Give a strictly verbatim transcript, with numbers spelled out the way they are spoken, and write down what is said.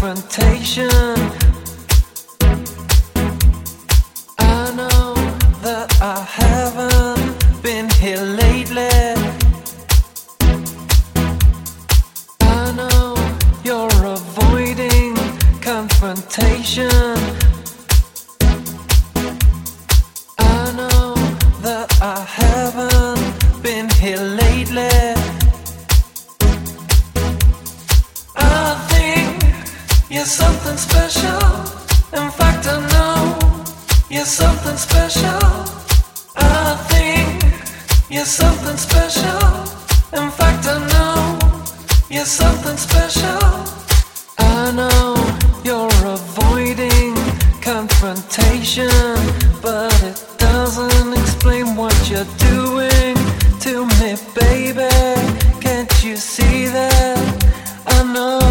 confrontation. I know that I haven't been here lately. I know you're avoiding confrontation. I know that I haven't been here lately. I think you're something special. In fact, I know you're something special. I think you're something special. In fact, I know you're something special. I know you're avoiding confrontation, but it doesn't explain what you're doing to me, baby. Can't you see that? I know